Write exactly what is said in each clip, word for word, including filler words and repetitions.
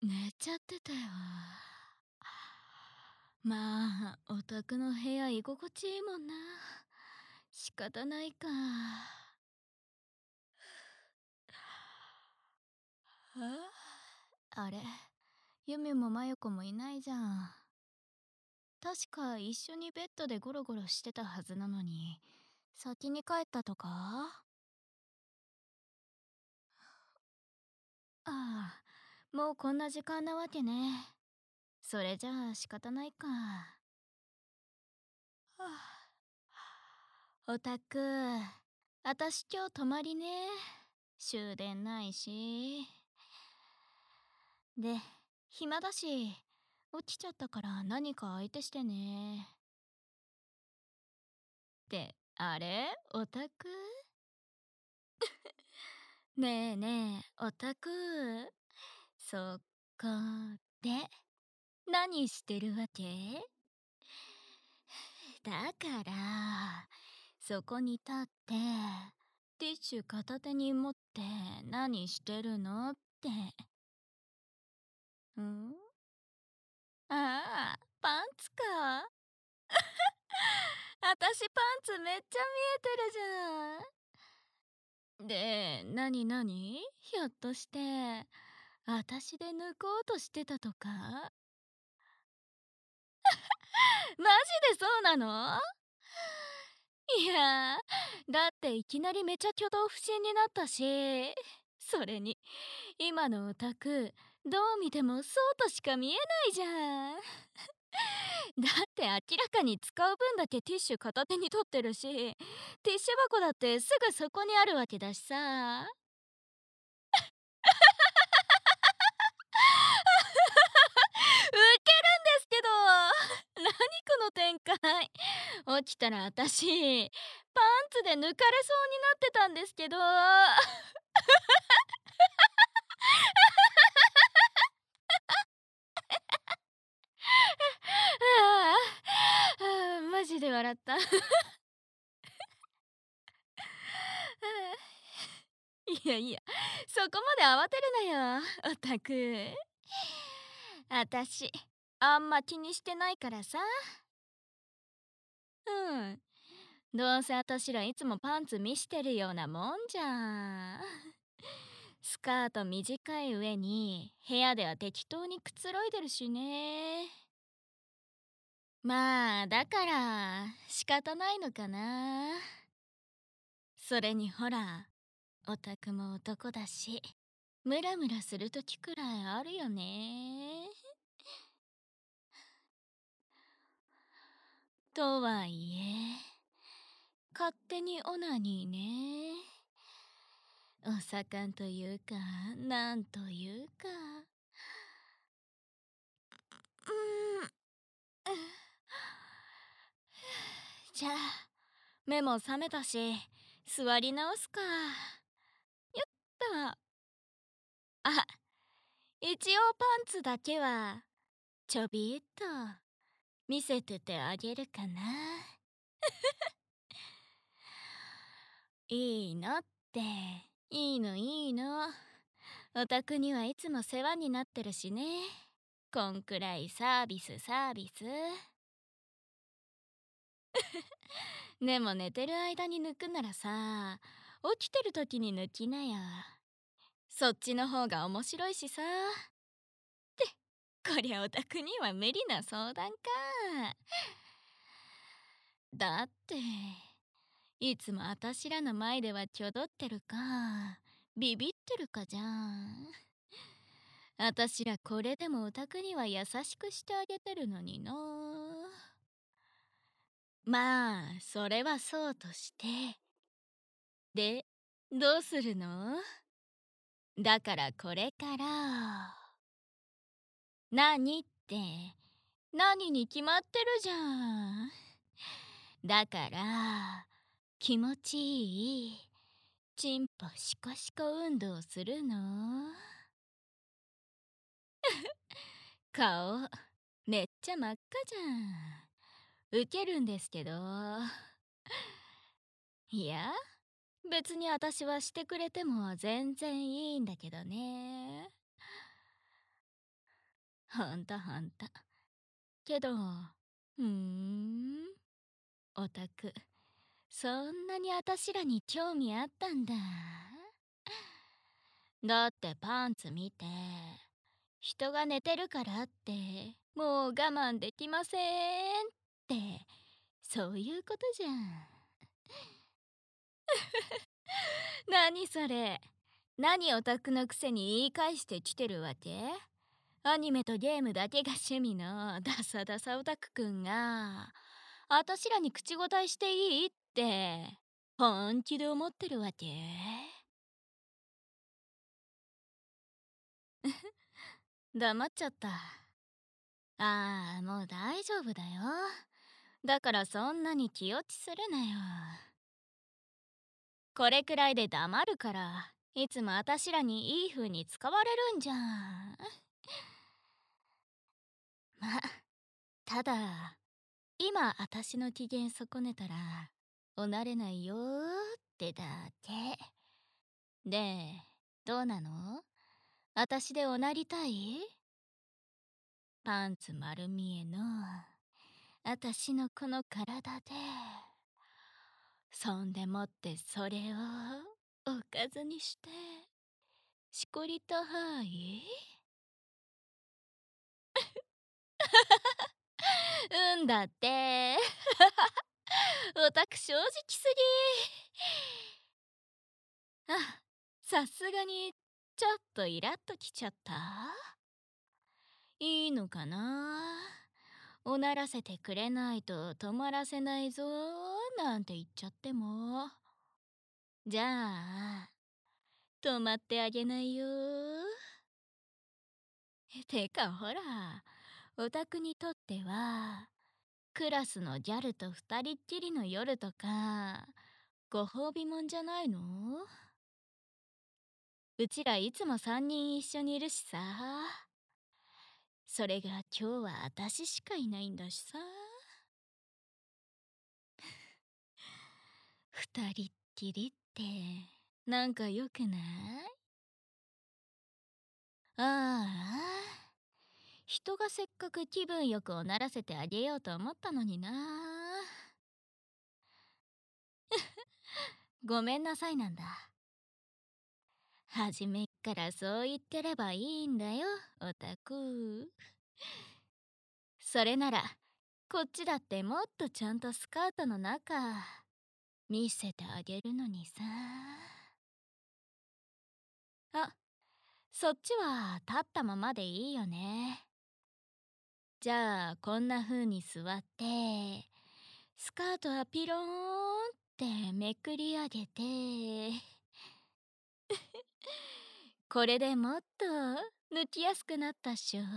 寝ちゃってたよ。まあ、お宅の部屋居心地いいもんな。仕方ないか。あれ、ユミもマヨコもいないじゃん。確か一緒にベッドでゴロゴロしてたはずなのに、先に帰ったとか？ああ、もうこんな時間なわけね。それじゃあ仕方ないか。はあ、おたく、あたし今日泊まりね。終電ないし。で、暇だし、起きちゃったから何か相手してね。って、あれおたくねえねえ、おたくそこで、何してるわけ？だから、そこに立って、ティッシュ片手に持って何してるのって。ん？ああ、パンツか。あたしパンツめっちゃ見えてるじゃん。で、なになに？ひょっとして、あたしで抜こうとしてたとか？マジでそうなの？いや、だっていきなりめちゃ挙動不審になったし、それに今のお宅どう見てもそうとしか見えないじゃん。だって明らかに使う分だけティッシュ片手に取ってるし、ティッシュ箱だってすぐそこにあるわけだしさ。ウケるんですけど。何この展開。起きたら私パンツで抜かれそうになってたんですけど。ああ、ああ、マジで笑った。いやいや、そこまで慌てるなよ、おたく。あたし、あんま気にしてないからさ。うん。どうせあたしらいつもパンツ見してるようなもんじゃん。スカート短い上に部屋では適当にくつろいでるしね。まあだから仕方ないのかな。それにほら、オタクも男だし、ムラムラするときくらいあるよね。とはいえ、勝手にオナニーね。お盛んというか、なんというか。うーん。じゃあ、目も覚めたし、座り直すか。よっと。あ、一応パンツだけは、ちょびっと、見せててあげるかな。いいのって、いいのいいの。お宅にはいつも世話になってるしね。こんくらいサービスサービス。でも寝てる間に抜くならさ、起きてる時に抜きなよ。そっちの方が面白いしさ。ってこりゃお宅には無理な相談か。だっていつもあたしらの前ではきょどってるかビビってるかじゃん。あたしらこれでもお宅には優しくしてあげてるのにな。まあそれはそうとして、でどうするの？だからこれから何って何に決まってるじゃん。だから気持ちいいチンポシコシコ運動するの？顔めっちゃ真っ赤じゃん。ウケるんですけど。いや、別に私はしてくれても全然いいんだけどね。 ほんとほんと。けど、ふーん、オタク、そんなにあたしらに興味あったんだ。だってパンツ見て、人が寝てるからってもう我慢できませんって、そういうことじゃん。何それ。何オタクのくせに言い返してきてるわけ？アニメとゲームだけが趣味のダサダサオタクくんがあたしらに口答えしていいって本気で思ってるわけ？黙っちゃった。ああ、もう大丈夫だよ。だからそんなに気落ちするなよ。これくらいで黙るからいつもあたしらにいい風に使われるんじゃん。ま、ただ今あたしの機嫌損ねたらおなれないよーってだけ。で、どうなの？あたしでおなりたい？パンツ丸見えのあたしのこの体で、そんでもってそれをおかずにしてしこりたはいうんだってオタク正直すぎ。あ、さすがにちょっとイラっときちゃった。いいのかな、おならせてくれないと止まらせないぞなんて言っちゃっても。じゃあ止まってあげないよ。てかほら、オタクにとってはクラスのギャルと二人っきりの夜とかご褒美もんじゃないの？うちらいつも三人一緒にいるしさ。それが今日はあたししかいないんだしさ。二人っきりってなんかよくない？ああ、人がせっかく気分よくおならせてあげようと思ったのにな。ごめんなさいなんだ。はじめっからそう言ってればいいんだよ、オタク。それならこっちだってもっとちゃんとスカートの中見せてあげるのにさ。あ、そっちは立ったままでいいよね。じゃあこんな風に座ってスカートはピローンってめくり上げて、これでもっと抜きやすくなったっしょ。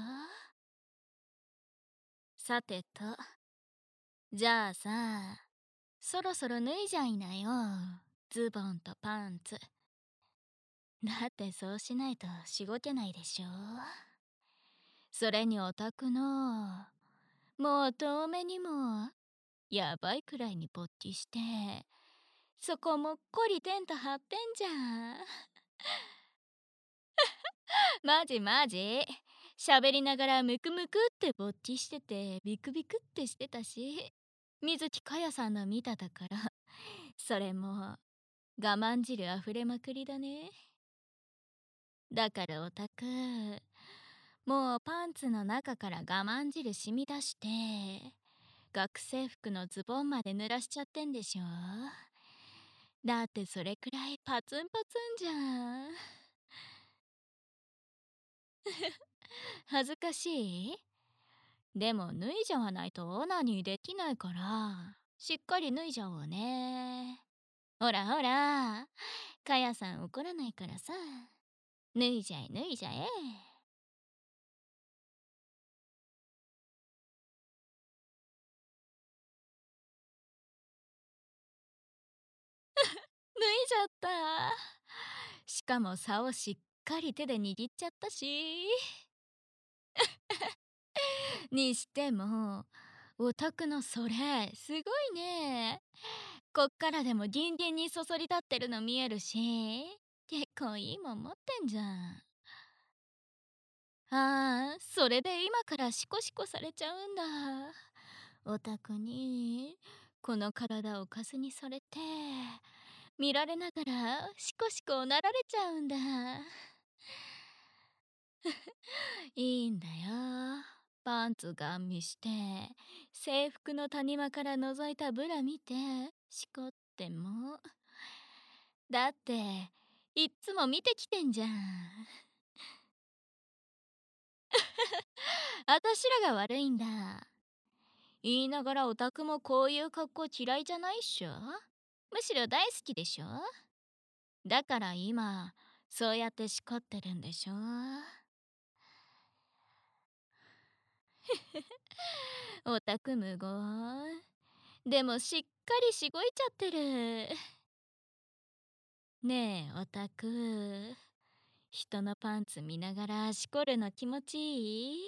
さてと、じゃあさ、そろそろ脱いじゃいなよ、ズボンとパンツ。だってそうしないとしごけないでしょ。それにオタクのもう遠目にもやばいくらいに勃起して、そこもっこりテント張ってんじゃん。マジマジ。喋りながらムクムクって勃起しててビクビクってしてたし、水木かやさんの見ただからそれも我慢汁あふれまくりだね。だからオタク、もうパンツの中から我慢汁染み出して学生服のズボンまで濡らしちゃってんでしょ。だってそれくらいパツンパツンじゃん。恥ずかしい？でも脱いじゃわないとオナニーできないからしっかり脱いじゃおうね。ほらほら、かやさん怒らないからさ、脱いじゃえ脱いじゃえ。脱いじゃった。しかも竿しっかり手で握っちゃったし。にしてもオタクのそれすごいね。こっからでもギンギンにそそり立ってるの見えるし、結構いいもん持ってんじゃん。 ああ、それで今からシコシコされちゃうんだ。オタクにこの体をカスにされて見られながらシコシコおなられちゃうんだ。いいんだよ。パンツガン見して制服の谷間から覗いたブラ見てしこっても。だっていっつも見てきてんじゃん。あたしらが悪いんだ。言いながらオタクもこういう格好嫌いじゃないっしょ。むしろ大好きでしょ。だから今そうやってしこってるんでしょ。オタク無言でもしっかりしごいちゃってる。ねえオタク、人のパンツ見ながらしこるの気持ちいい？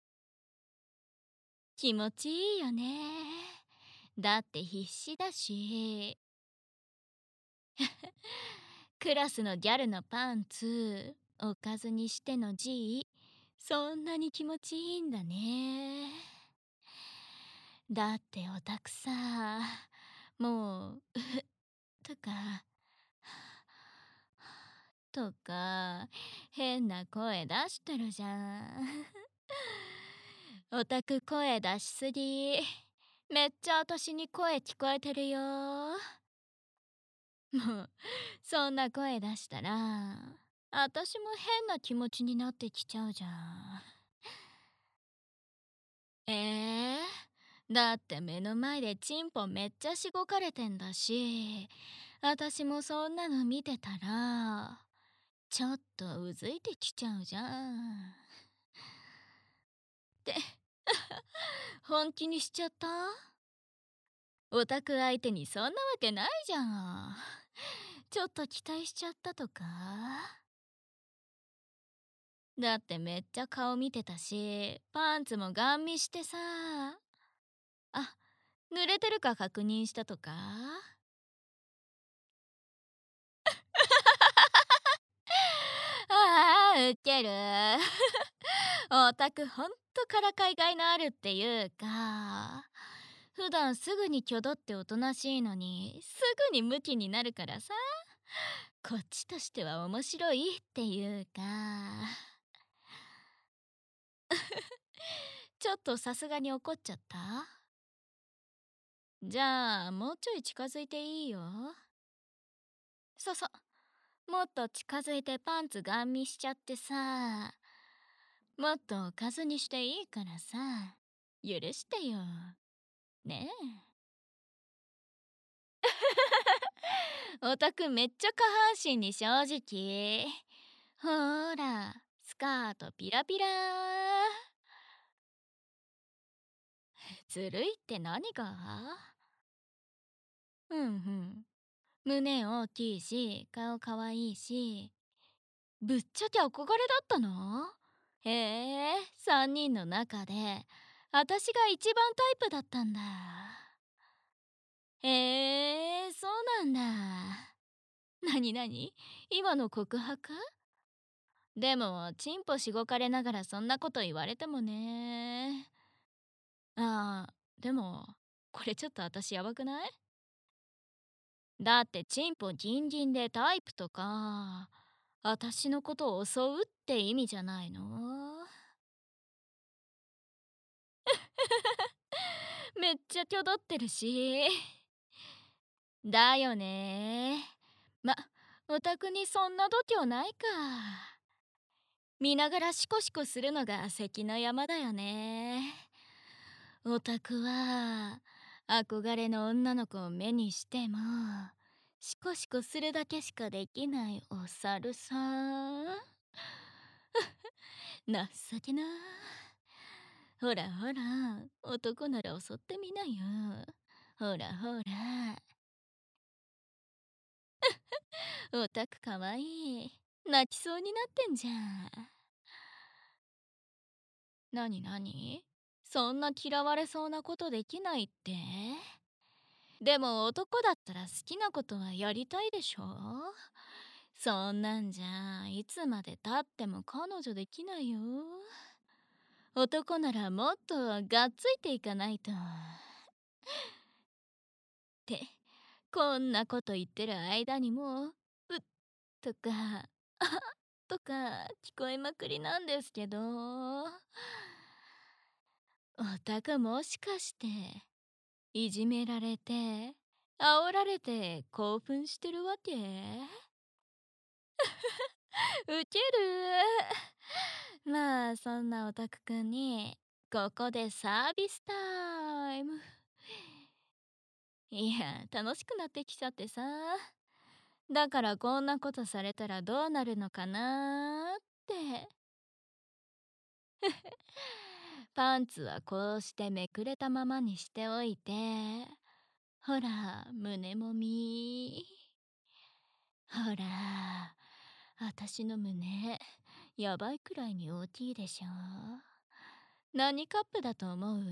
気持ちいいよね。だって必死だし。クラスのギャルのパンツおかずにしての G、 そんなに気持ちいいんだね。だってオタクさ、もうとかとか変な声出してるじゃん。オタク声出しすぎ。めっちゃ私に声聞こえてるよ。もうそんな声出したら私も変な気持ちになってきちゃうじゃん。えー、だって目の前でチンポめっちゃしごかれてんだし、私もそんなの見てたらちょっとうずいてきちゃうじゃん。って本気にしちゃった？オタク相手にそんなわけないじゃん。ちょっと期待しちゃったとか？だってめっちゃ顔見てたしパンツもガン見してさ。あ、濡れてるか確認したとか？ああ、ウケる。オタクほんとからかいがいのあるっていうか、普段すぐにキョドっておとなしいのにすぐにムキになるからさ、こっちとしては面白いっていうか。ちょっとさすがに怒っちゃった？じゃあもうちょい近づいていいよ。そそ、もっと近づいてパンツガン見しちゃってさ、もっとおかずにしていいからさ、許してよ。ねえ。オタクめっちゃ下半身に正直。ほーら、スカートピラピラ。ずるいって何が？うんうん。胸大きいし、顔かわいいし、ぶっちゃけ憧れだったの？へえ、さんにんの中で私が一番タイプだったんだ。へえ、そうなんだ。なになに、今の告白？でもチンポしごかれながらそんなこと言われてもね。ああ、でもこれちょっと私やばくない？だってチンポギンギンでタイプとか私のことを襲うって意味じゃないの？めっちゃキョドってるし。だよね。ま、オタクにそんな度胸ないか。見ながらシコシコするのが関の山だよね。オタクは憧れの女の子を目にしてもシコシコするだけしかできないお猿さん。情けな。ほらほら、男なら襲ってみなよ。ほらほら。オタクかわいい。泣きそうになってんじゃん。なになに、そんな嫌われそうなことできないって？でも男だったら好きなことはやりたいでしょ？ そんなんじゃいつまでたっても彼女できないよ。男ならもっとがっついていかないと。ってこんなこと言ってる間にもう「うっ」とか「あはっ」とか聞こえまくりなんですけど。おたくもしかしていじめられて煽られて興奮してるわけ？ウケる。まあそんなオタクくんにここでサービスタイム。いや楽しくなってきちゃってさ。だからこんなことされたらどうなるのかなって。パンツはこうしてめくれたままにしておいて、ほら胸もみ。ほらあたしの胸やばいくらいに大きいでしょ。何カップだと思う？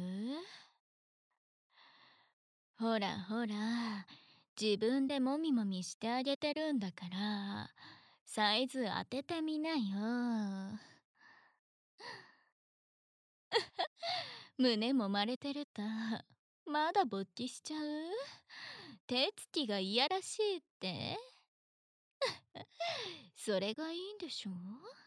ほらほら自分でもみもみしてあげてるんだからサイズ当ててみなよ。胸もまれてるとまだ勃起しちゃう？手つきがいやらしいって？それがいいんでしょ？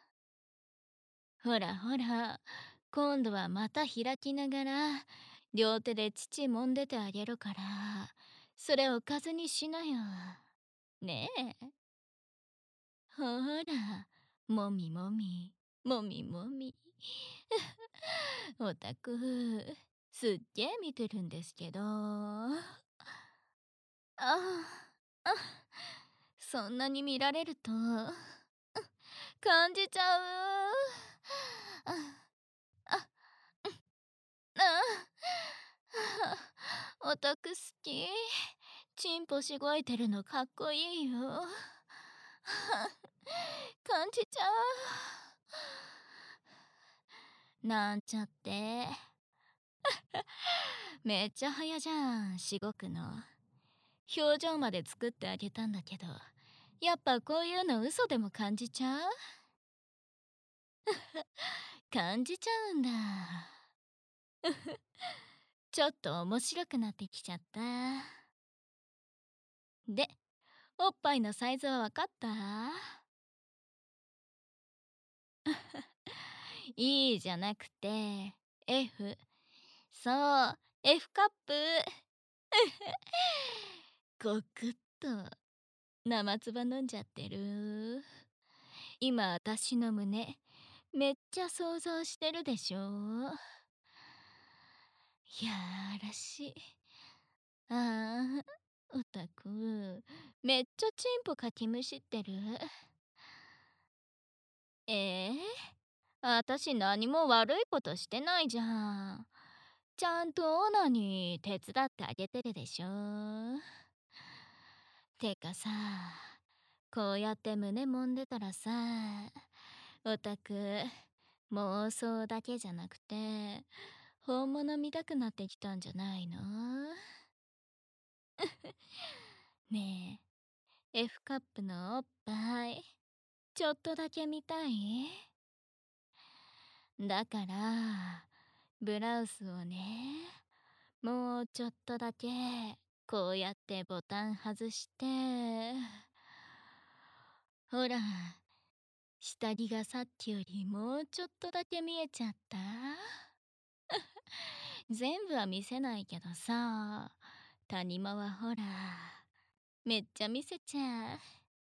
ほらほら今度はまた開きながら両手で乳もんでてあげるからそれおかずにしなよ。ねえ。ほらもみもみもみもみ。オタクすっげえ見てるんですけど。ああ、そんなに見られると感じちゃう。あああオタク好き。チンポしごいてるのかっこいいよ。感じちゃう。なんちゃって。めっちゃ早じゃんしごくの。表情まで作ってあげたんだけどやっぱこういうの嘘でも感じちゃう？感じちゃうんだ。ちょっと面白くなってきちゃった。でおっぱいのサイズはわかった？いいじゃなくて F。 そう F カップ。ごくっと生唾飲んじゃってる。今あたしの胸めっちゃ想像してるでしょ。やらしい。ああオタクめっちゃチンポかきむしってる。ええあたし何も悪いことしてないじゃん。ちゃんとオナに手伝ってあげてるでしょ。てかさこうやって胸揉んでたらさオタク妄想だけじゃなくて本物見たくなってきたんじゃないの？ねえ F カップのおっぱいちょっとだけ見たい？だからブラウスをねもうちょっとだけこうやってボタン外してほら下着がさっきよりもうちょっとだけ見えちゃった？全部は見せないけどさ谷間はほらめっちゃ見せちゃ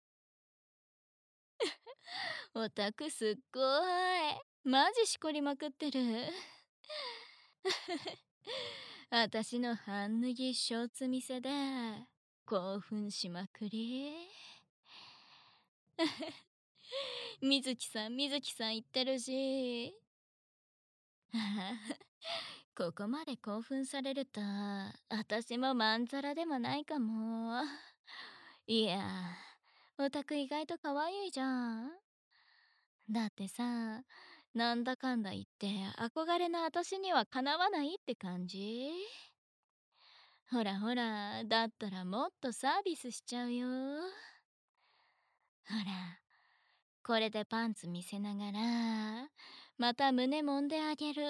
う。オタクすっごいマジしこりまくってる。あたしの半脱ぎショーツ見せで興奮しまくり。みずきさんみずきさん言ってるし。ここまで興奮されるとあたしもまんざらでもないかも。いやオタク意外と可愛いじゃん。だってさなんだかんだ言って憧れのあたしにはかなわないって感じ。ほらほらだったらもっとサービスしちゃうよ。 ほら、これでパンツ見せながらまた胸揉んであげる。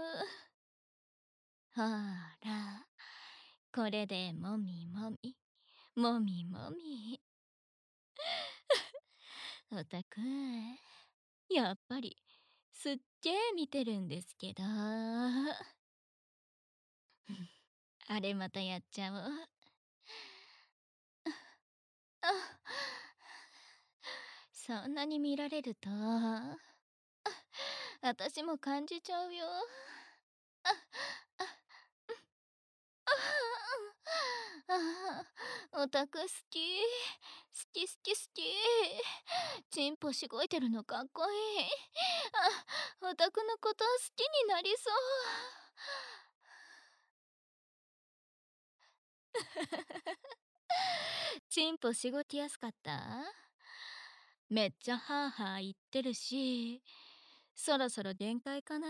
ほら、これでもみもみもみもみ。おたくやっぱりすっげー見てるんですけど。あれまたやっちゃおう。あ、そんなに見られると私も感じちゃうよ。あ、あ、ああ、オタク好き。好き好き好き。チンポしごいてるのかっこいい。あ、オタクのこと好きになりそう。チンポしごきやすかった？めっちゃハーハー言ってるし、そろそろ限界かな。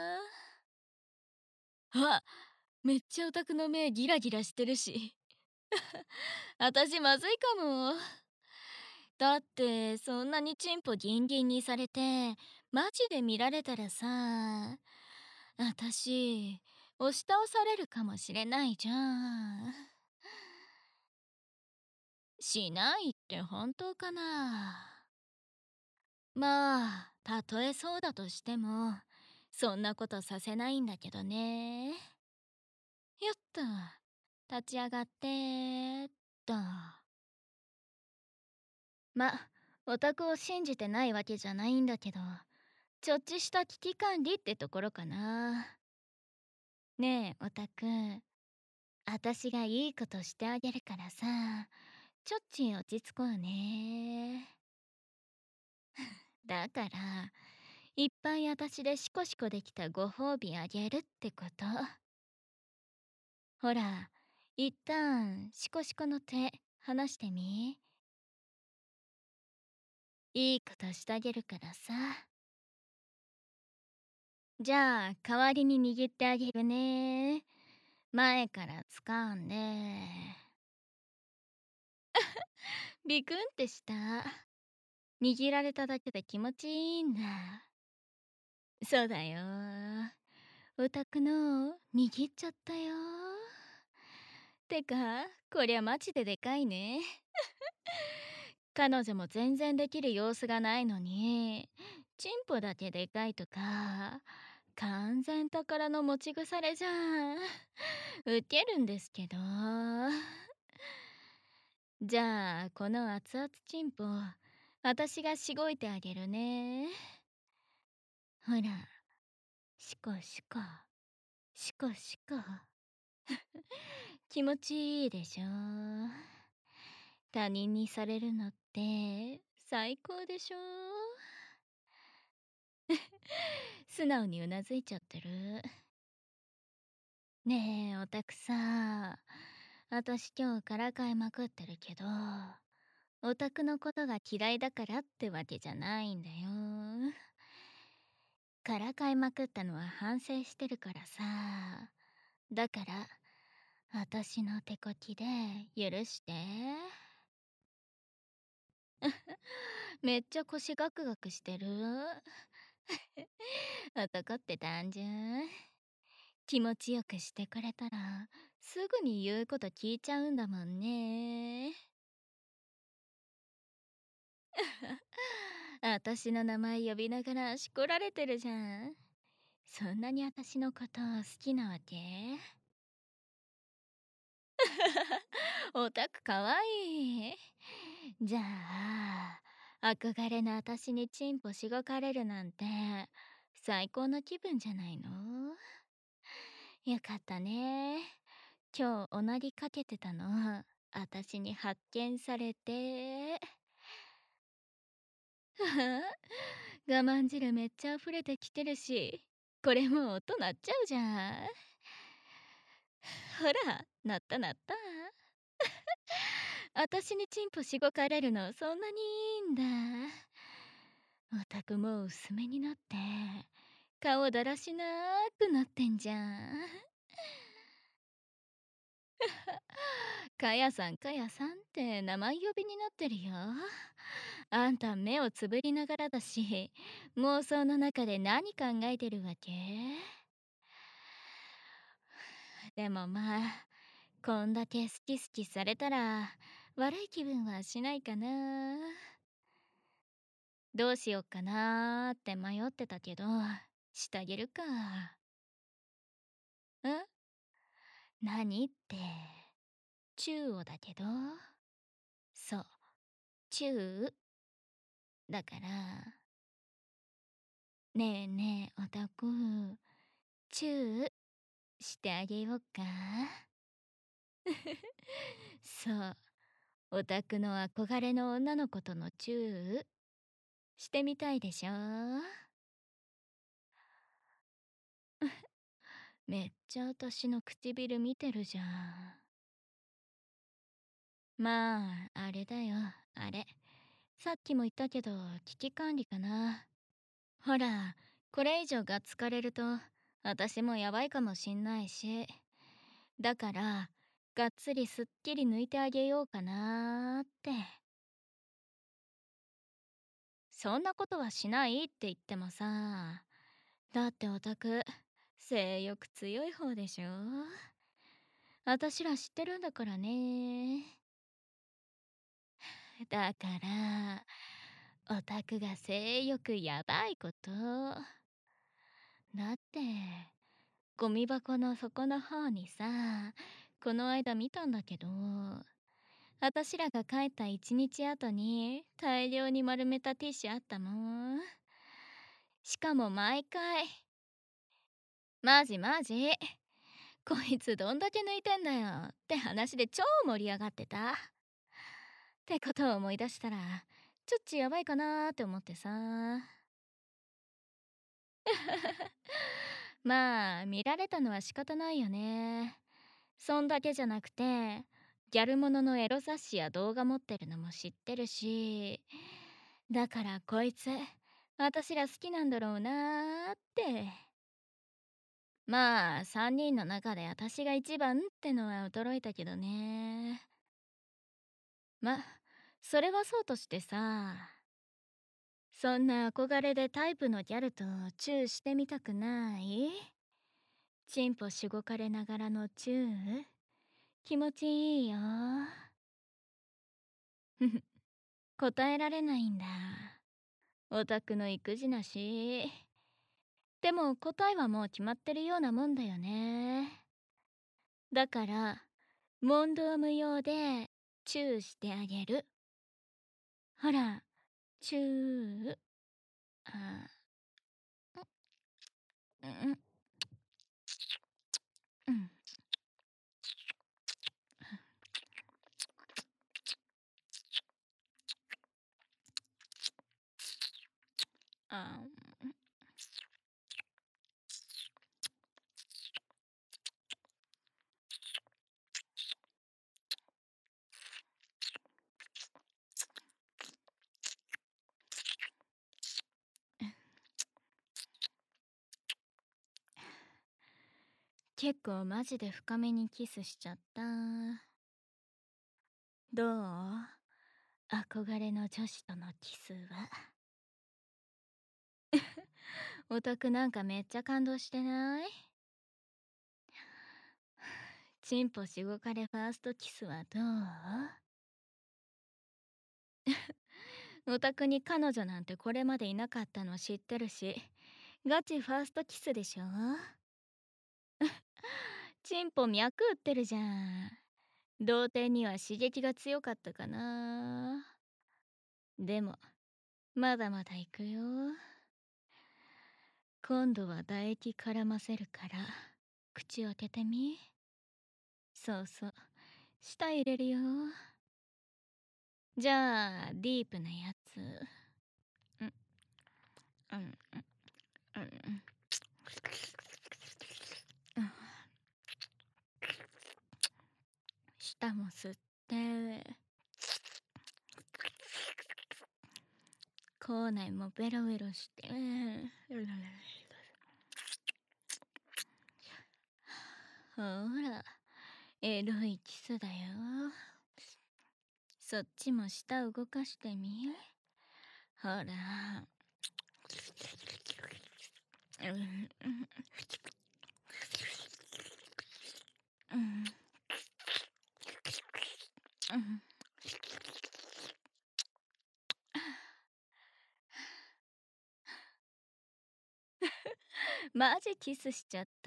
あ、めっちゃオタクの目ギラギラしてるし。あたしまずいかも。だってそんなにチンポギンギンにされてマジで見られたらさ、あたし押し倒されるかもしれないじゃん。しないって本当かな。まあたとえそうだとしてもそんなことさせないんだけどね。よっと立ち上がってっと。ま、オタクを信じてないわけじゃないんだけど、ちょっちした危機管理ってところかな。ねえオタク、あたしがいいことしてあげるからさ、ちょっち落ち着こうね。だからいっぱいあたしでシコシコできたご褒美あげるってこと。ほら、一旦シコシコの手離してみ。いいことしてあげるからさ。じゃあ代わりに握ってあげるね。前から掴んで。ビクンってした。握られただけで気持ちいいんだ。そうだよ。オタクの握っちゃったよ。てかこりゃマジででかいね。彼女も全然できる様子がないのにチンポだけでかいとか完全宝の持ち腐れじゃん。ウケるんですけど。じゃあこの熱々チンポ私がしごいてあげるね。ほら、シコシコシコシコ。気持ちいいでしょ。他人にされるのって最高でしょ。素直にうなずいちゃってる。ねえオタクさ、あたし今日からかいまくってるけど、オタクのことが嫌いだからってわけじゃないんだよ。からかいまくったのは反省してるからさ。だからあたしの手こきで許して。めっちゃ腰ガクガクしてる。男って単純。気持ちよくしてくれたらすぐに言うこと聞いちゃうんだもんね。あたしの名前呼びながらしこられてるじゃん。そんなにあたしのこと好きなわけ？オタクかわいい。じゃあ憧れのあたしにチンポしごかれるなんて最高の気分じゃないの？よかったね。今日おなりかけてたのあたしに発見されて。我慢汁めっちゃ溢れてきてるし、これもう音鳴っちゃうじゃん。ほら鳴った鳴った。あたしにチンポしごかれるのそんなにいいんだ。オタクもう薄めになって顔だらしなくなってんじゃん。かやさんかやさんって名前呼びになってるよ。 あんた目をつぶりながらだし、妄想の中で何考えてるわけ？でもまあ、こんだけ好き好きされたら悪い気分はしないかな。どうしよっかなーって迷ってたけど、してあげるか。ん？何って、チューをだけど。そう、チューだから。ねえねえ、オタク、チューしてあげようか。そう、オタクの憧れの女の子とのチューしてみたいでしょ？めっちゃ私の唇見てるじゃん。まあ、あれだよ、あれ。さっきも言ったけど、危機管理かな。ほら、これ以上が疲れると、私もやばいかもしんないし。だから、がっつりすっきり抜いてあげようかなーって。そんなことはしないって言ってもさ。だってオタク、性欲強い方でしょ？私ら知ってるんだからね。だから、オタクが性欲やばいこと。だって、ゴミ箱の底の方にさ、この間見たんだけど、私らが帰った一日後に大量に丸めたティッシュあったもん。しかも毎回、マジマジ、こいつどんだけ抜いてんだよって話で超盛り上がってた。ってことを思い出したら、ちょっちやばいかなーって思ってさ。まあ、見られたのは仕方ないよね。そんだけじゃなくて、ギャルもののエロ雑誌や動画持ってるのも知ってるし、だからこいつ、私ら好きなんだろうなーって。まあ、さんにんの中で私が一番ってのは驚いたけどね。ま、それはそうとしてさ、そんな憧れでタイプのギャルとチューしてみたくない？チンポしごかれながらのチュー気持ちいいよ。ふふ、答えられないんだ。オタクの育児なし。でも答えはもう決まってるようなもんだよね。だから、問答無用でチューしてあげる。ほら、チュー。あ、うん、うん、うん。あ、結構マジで深めにキスしちゃった。どう？憧れの女子とのキスは。オタクなんかめっちゃ感動してない？チンポしごかれファーストキスはどう？オタクに彼女なんてこれまでいなかったの知ってるし、ガチファーストキスでしょ？チンポ脈打ってるじゃん。童貞には刺激が強かったかな。でも、まだまだ行くよ。今度は唾液絡ませるから、口開けてみ。そうそう、舌入れるよ。じゃあ、ディープなやつ。うん、うん、うん、うん。うん、舌も吸って、口内もベロベロして。ほら、エロいキスだよ。そっちも舌動かしてみ。 ほら。うんうんうんうん。マジキスしちゃった。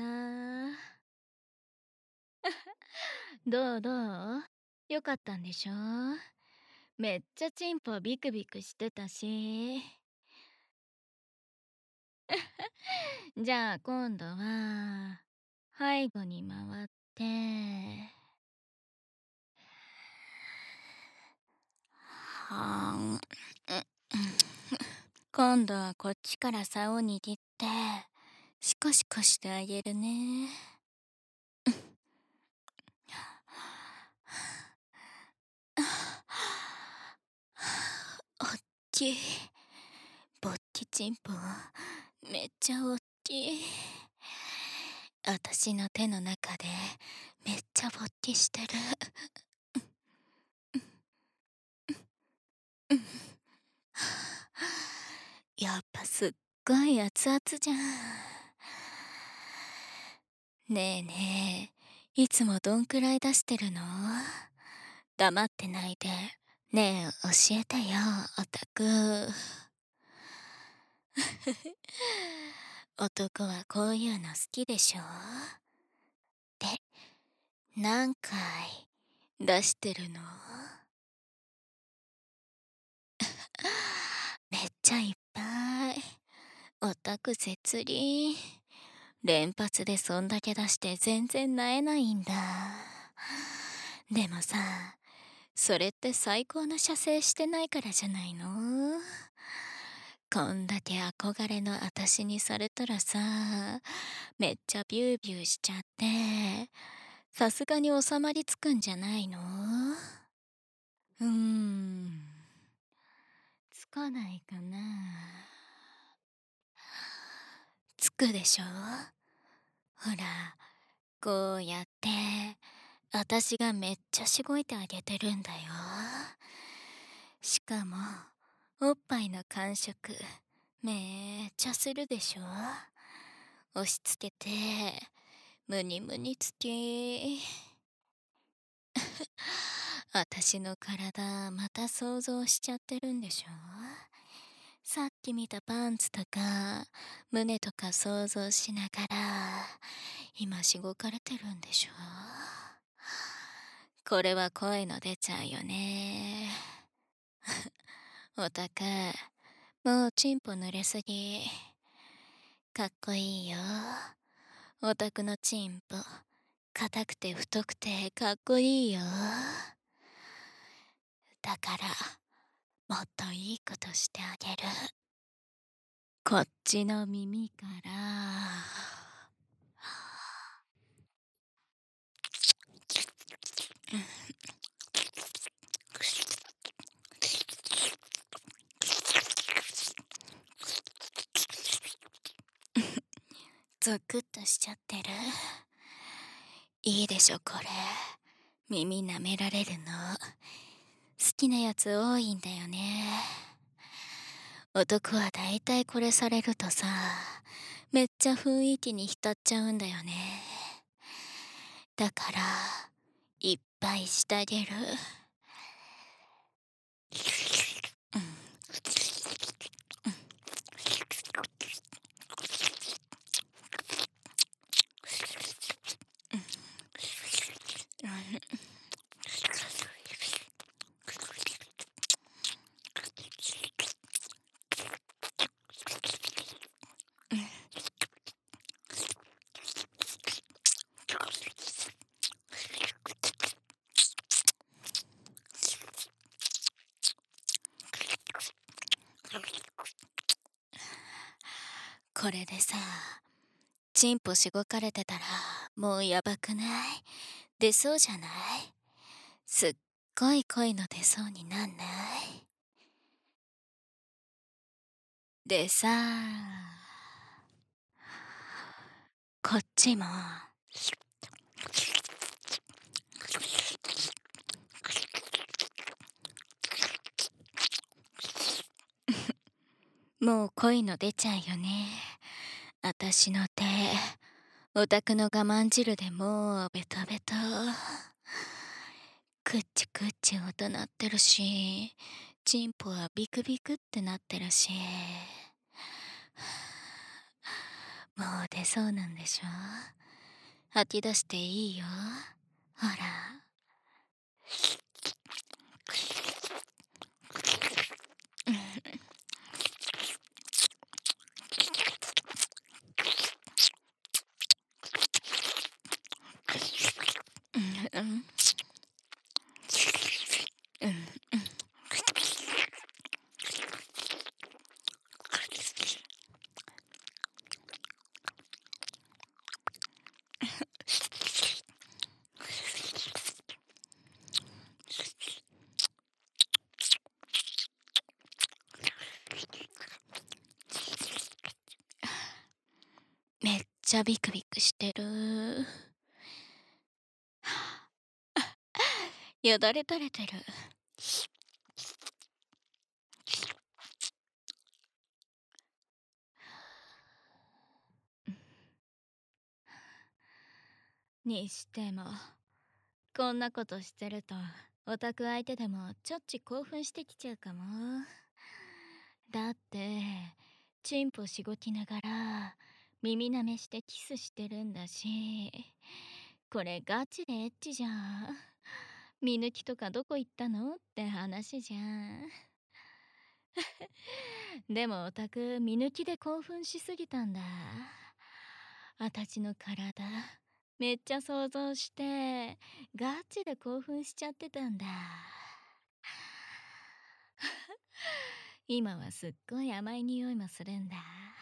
どうどう？よかったんでしょ？めっちゃチンポビクビクしてたし。じゃあ今度は背後に回って、はん、うん今度はこっちから竿を握ってシコシコしてあげるね。おっきい。ぼっきちんぽめっちゃおっきい。私の手の中でめっちゃぼっきしてる。やっぱすっごい熱々じゃん。ねえねえ、いつもどんくらい出してるの？黙ってないで。ねえ、教えてよ、オタク。男はこういうの好きでしょ？で、何回出してるの？めっちゃいっぱい。オタク絶倫。連発でそんだけ出して全然萎えないんだ。でもさ、それって最高の射精してないからじゃないの？こんだけ憧れの私にされたらさ、めっちゃビュービューしちゃって、さすがに収まりつくんじゃないの？うーん、つかないかな。つくでしょ？ほら、こうやって、私がめっちゃしごいてあげてるんだよ。しかも、おっぱいの感触、めっちゃするでしょ？押し付けて、むにむにつき。私の体、また想像しちゃってるんでしょ？さっき見たパンツとか、胸とか想像しながら、今しごかれてるんでしょ？これは声の出ちゃうよね。おたく、もうチンポ濡れすぎ。かっこいいよ。おたくのチンポ、硬くて太くてかっこいいよ。だから、もっといいことしてあげる。こっちの耳から。ゾクッとしちゃってる。いいでしょこれ。耳舐められるの。好きなやつ多いんだよね。男はだいたいこれされるとさ、めっちゃ雰囲気に浸っちゃうんだよね。だから、いっぱいしてあげる。うんこれでさ、チンポしごかれてたらもうやばくない？出そうじゃない？すっごい恋の出そうになんない？でさ、こっちももう濃いの出ちゃうよね。あたしの手、お宅の我慢汁でもうベトベト。くっちくっち音鳴ってるし、チンポはビクビクってなってるし。もう出そうなんでしょ？吐き出していいよ。ほら。うん。うん。めっちゃビクビクしてる。よだれ垂れてる。にしても、こんなことしてるとオタク相手でもちょっち興奮してきちゃうかも。だってチンポしごきながら耳なめしてキスしてるんだし、これガチでエッチじゃん。見抜きとかどこ行ったのって話じゃん。でもオタク見抜きで興奮しすぎたんだ。あたちの体めっちゃ想像してガチで興奮しちゃってたんだ。今はすっごい甘い匂いもするんだ。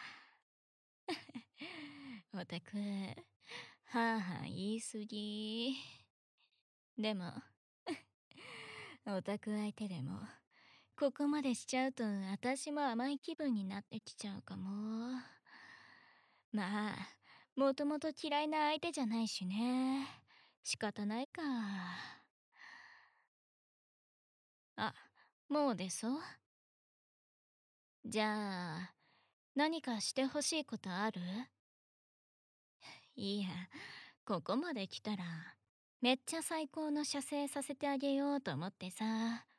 オタクはあはあ言いすぎ。でもオタク相手でもここまでしちゃうと私も甘い気分になってきちゃうかも。まあもともと嫌いな相手じゃないしね。仕方ないか。あ、もうでそう？じゃあ何かしてほしいことある？いや、ここまで来たらめっちゃ最高の射精させてあげようと思ってさ。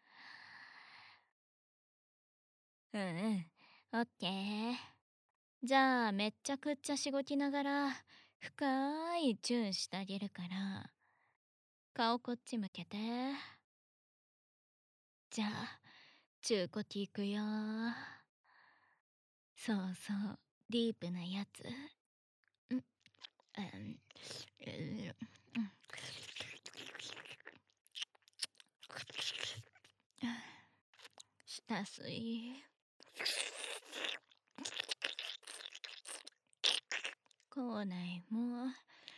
うんうん、オッケー。じゃあめっちゃくっちゃしごきながら深いチューしてあげるから、顔こっち向けて。じゃあチューこきいくよ。そうそう、ディープなやつ。うん、うん、うん、したすい。口内も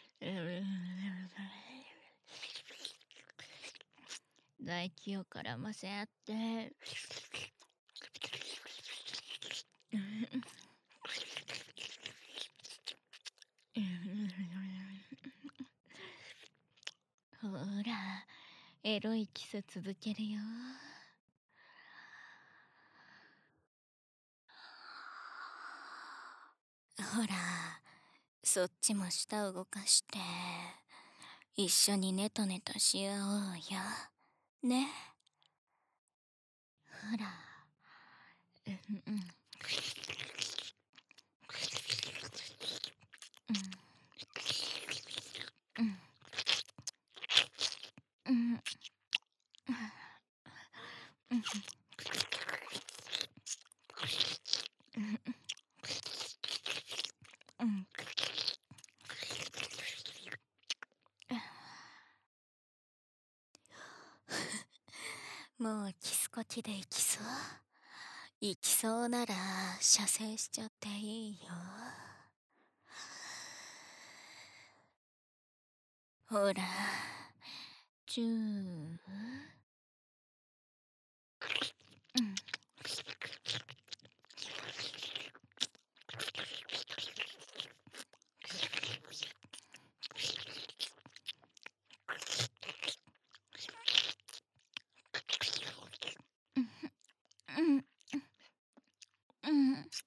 唾液を絡ませ合ってほら、エロいキス続けるよ。ほら、そっちも舌動かして一緒にネトネトし合おうよね。ほら、うんうん、うん、うん、うん、うん、うん。もうキスこきでいきそう？いきそうなら射精しちゃっていいよ。ほら、チュー。うん、うん、うん、うん。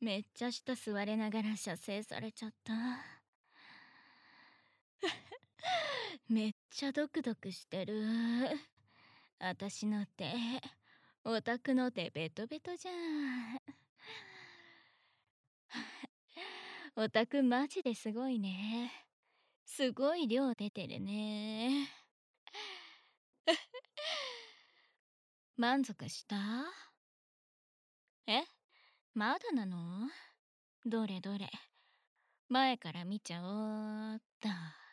めっちゃ下座れながら射精されちゃった。めっちゃドクドクしてる。あたしの手、オタクの手ベトベトじゃん。オタクマジですごいね。すごい量出てるね。満足した？え？まだなの？どれどれ。前から見ちゃおうっと。